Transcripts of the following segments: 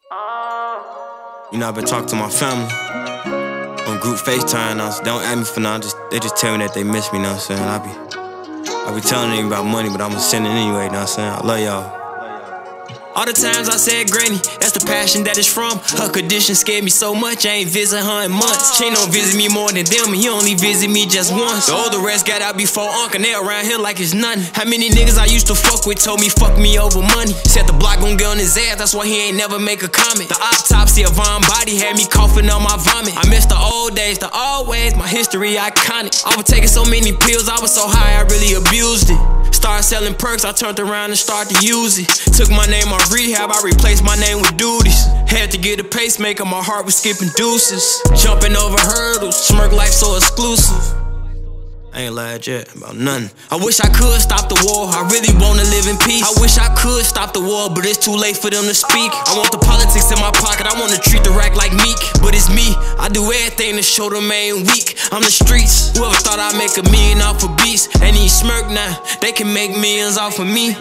You know, I've been talking to my family on group FaceTime now, so they don't ask me for nothing. They just tell me that they miss me, you know what I'm saying? I be telling them about money, but I'ma send it anyway, you know what I'm saying? I love y'all. All the times I said granny, that's the passion that it's from. Her condition scared me so much, I ain't visit her in months. She don't visit me more than them, he only visit me just once. The older rest got out before Uncle, they around here like it's nothing. How many niggas I used to fuck with told me fuck me over money? Said the block gon' get on his ass, that's why he ain't never make a comment. The autopsy of Von Body had me coughing on my vomit. I miss the old days, the old ways, my history iconic. I was taking so many pills, I was so high, I really abused it. Started selling perks, I turned around and started to use it. Took my name off rehab, I replaced my name with duties. Had to get a pacemaker, my heart was skipping deuces. Jumping over hurdles, smirk life so exclusive. I ain't lied yet about nothing. I wish I could stop the war, I really wanna live in peace. I wish I could stop the war, but it's too late for them to speak. I want the politics in my pocket, I wanna treat the rack like Meek. But it's me, I do everything to show them I ain't weak. I'm the streets, whoever thought I'd make $1 million off of beats. Ain't even smirk now, they can make millions off of me.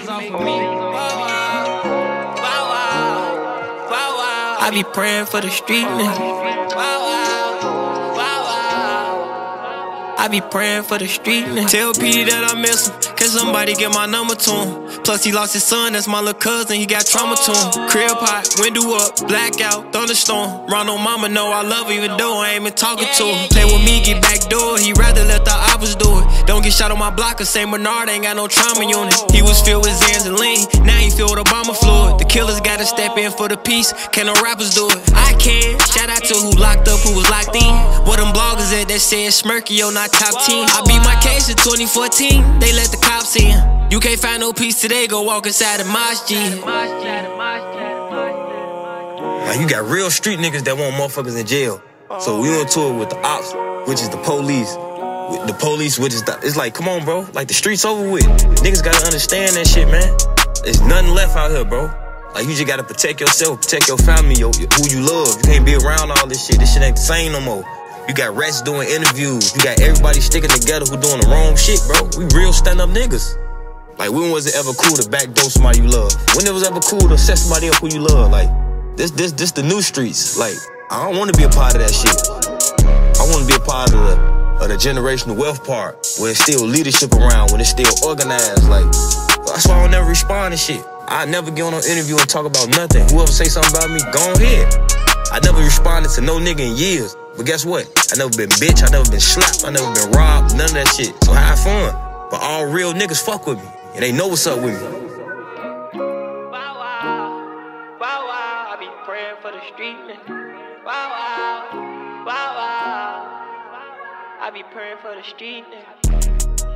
I be praying for the street nigga. I be praying for the street nigga. Tell P that I miss him, can somebody get my number to him? Plus he lost his son, that's my little cousin, he got trauma to him. Crib hot, window up, blackout, thunderstorm. Ronald mama know I love her even though I ain't been talking to him. Play with me, get back door, he rather let the oppers do it. Don't get shot on my block, cause St. Bernard ain't got no trauma unit. He was filled with Zans and lean, now he filled with Obama fluid. The killers gotta step in for the peace, can no rappers do it? I can, shout out to who locked up, who was locked in. What them bloggers at that said Smirky, yo, not top 10. I beat my case in 2014, they let the cops in. You can't find no peace today, go walk inside the masjid. Like, you got real street niggas that want motherfuckers in jail. So we on tour with the ops, which is the police. With the police, which is it's like, come on, bro. Like, the streets over with. Niggas gotta understand that shit, man. There's nothing left out here, bro. Like, you just gotta protect yourself, protect your family, who you love. You can't be around all this shit. This shit ain't the same no more. You got rats doing interviews. You got everybody sticking together who doing the wrong shit, bro. We real stand-up niggas. Like, when was it ever cool to backdoor somebody you love? When it was ever cool to set somebody up who you love? Like, this the new streets. Like, I don't want to be a part of that shit. I want to be a part of the generational wealth part, where it's still leadership around, when it's still organized. Like, that's why I don't never respond to shit. I never get on an interview and talk about nothing. Whoever say something about me, go ahead. I never responded to no nigga in years. But guess what? I never been bitch, I never been slapped, I never been robbed, none of that shit. So I have fun. But all real niggas fuck with me, and they know what's up with me. Wow, wow, wow, wow, I be praying for the street nigga. Wow, wow, wow, wow, I be praying for the street nigga.